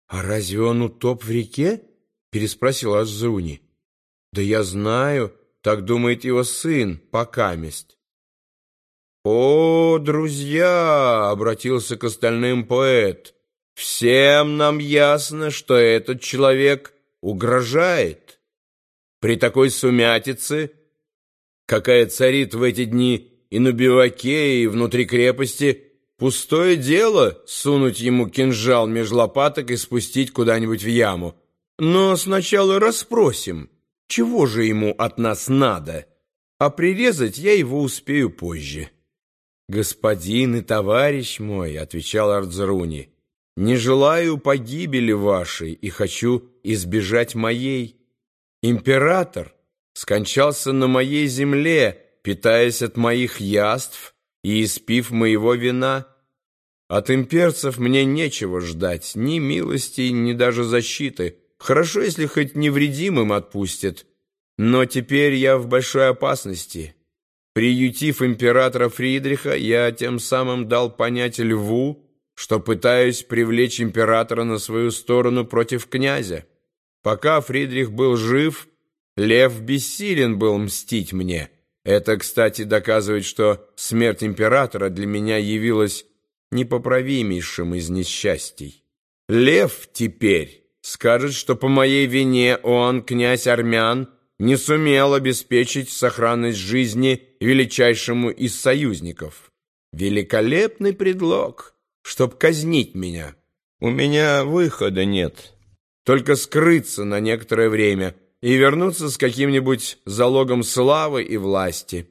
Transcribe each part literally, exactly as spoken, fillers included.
«А разве он утоп в реке?» — переспросил Арзруни. «Да я знаю, так думает его сын, покамест». «О, друзья!» — обратился к остальным поэт. «Всем нам ясно, что этот человек угрожает. При такой сумятице, какая царит в эти дни и на биваке, и внутри крепости, пустое дело сунуть ему кинжал меж лопаток и спустить куда-нибудь в яму. Но сначала расспросим, чего же ему от нас надо, а прирезать я его успею позже». «Господин и товарищ мой, — отвечал Арзруни, — не желаю погибели вашей и хочу избежать моей. Император скончался на моей земле, питаясь от моих яств и испив моего вина. От имперцев мне нечего ждать, ни милости, ни даже защиты. Хорошо, если хоть невредимым отпустят, но теперь я в большой опасности». Приютив императора Фридриха, я тем самым дал понять льву, что пытаюсь привлечь императора на свою сторону против князя. Пока Фридрих был жив, лев бессилен был мстить мне. Это, кстати, доказывает, что смерть императора для меня явилась непоправимейшим из несчастий. Лев теперь скажет, что по моей вине он, князь армян, не сумел обеспечить сохранность жизни величайшему из союзников. Великолепный предлог, чтоб казнить меня. У меня выхода нет. Только скрыться на некоторое время и вернуться с каким-нибудь залогом славы и власти.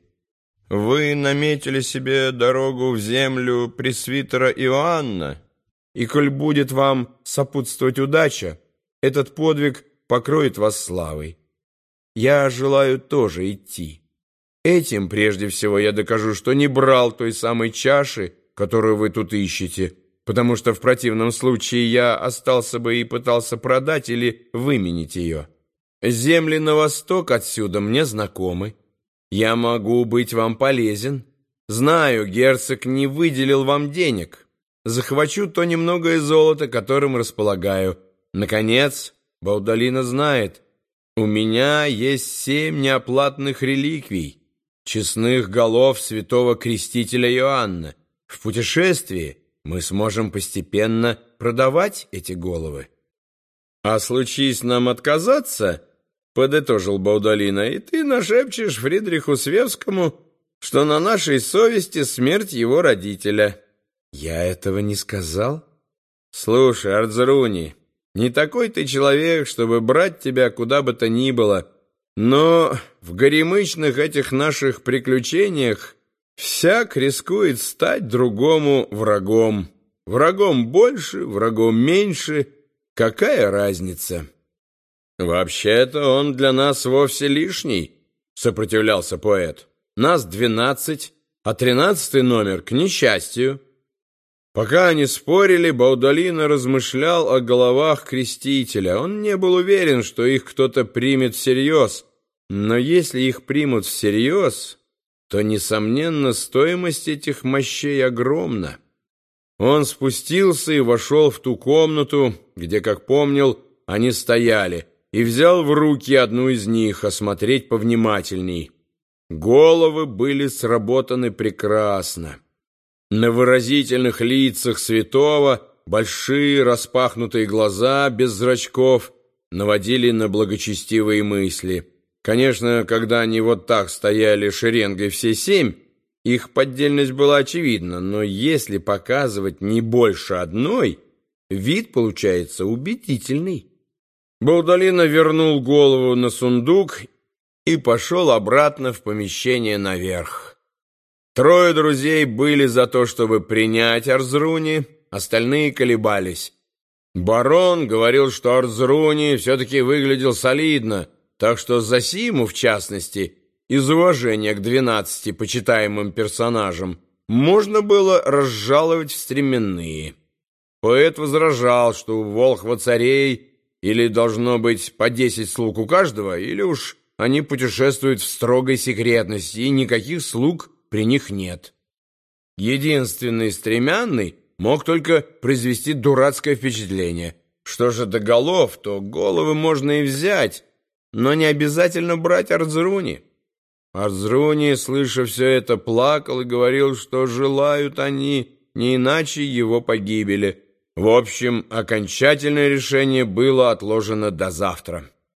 Вы наметили себе дорогу в землю пресвитера Иоанна, и коль будет вам сопутствовать удача, этот подвиг покроет вас славой. Я желаю тоже идти. Этим, прежде всего, я докажу, что не брал той самой чаши, которую вы тут ищете, потому что в противном случае я остался бы и пытался продать или выменить ее. Земли на восток отсюда мне знакомы. Я могу быть вам полезен. Знаю, герцог не выделил вам денег. Захвачу то немногое золото, которым располагаю. Наконец, Баудолина знает, у меня есть семь неоплатных реликвий, честных голов святого крестителя Иоанна. В путешествии мы сможем постепенно продавать эти головы. А случись нам отказаться, — подытожил Баудолина, — и ты нашепчешь Фридриху Свевскому, что на нашей совести смерть его родителя. Я этого не сказал. Слушай, Арзруни, не такой ты человек, чтобы брать тебя куда бы то ни было, но в горемычных этих наших приключениях всяк рискует стать другому врагом. Врагом больше, врагом меньше, какая разница? Вообще-то он для нас вовсе лишний, сопротивлялся поэт. Нас двенадцать, а тринадцатый номер, к несчастью. Пока они спорили, Баудолина размышлял о головах крестителя. Он не был уверен, что их кто-то примет всерьез. Но если их примут всерьез, то, несомненно, стоимость этих мощей огромна. Он спустился и вошел в ту комнату, где, как помнил, они стояли, и взял в руки одну из них, осмотреть повнимательней. Головы были сработаны прекрасно. На выразительных лицах святого большие распахнутые глаза без зрачков наводили на благочестивые мысли. Конечно, когда они вот так стояли шеренгой все семь, их поддельность была очевидна, но если показывать не больше одной, вид получается убедительный. Баудолина вернул голову на сундук и пошел обратно в помещение наверх. Трое друзей были за то, чтобы принять Арзруни, остальные колебались. Барон говорил, что Арзруни все-таки выглядел солидно, так что Зосиму, в частности, из уважения к двенадцати почитаемым персонажам, можно было разжаловать в стременные. Поэт возражал, что у волхва-царей или должно быть по десять слуг у каждого, или уж они путешествуют в строгой секретности, и никаких слуг при них нет. Единственный стремянный мог только произвести дурацкое впечатление, Что же до голов, то головы можно и взять, но не обязательно брать Арзруни. Арзруни, слыша все это, плакал и говорил, что желают они не иначе его погибели. В общем, окончательное решение было отложено до завтра.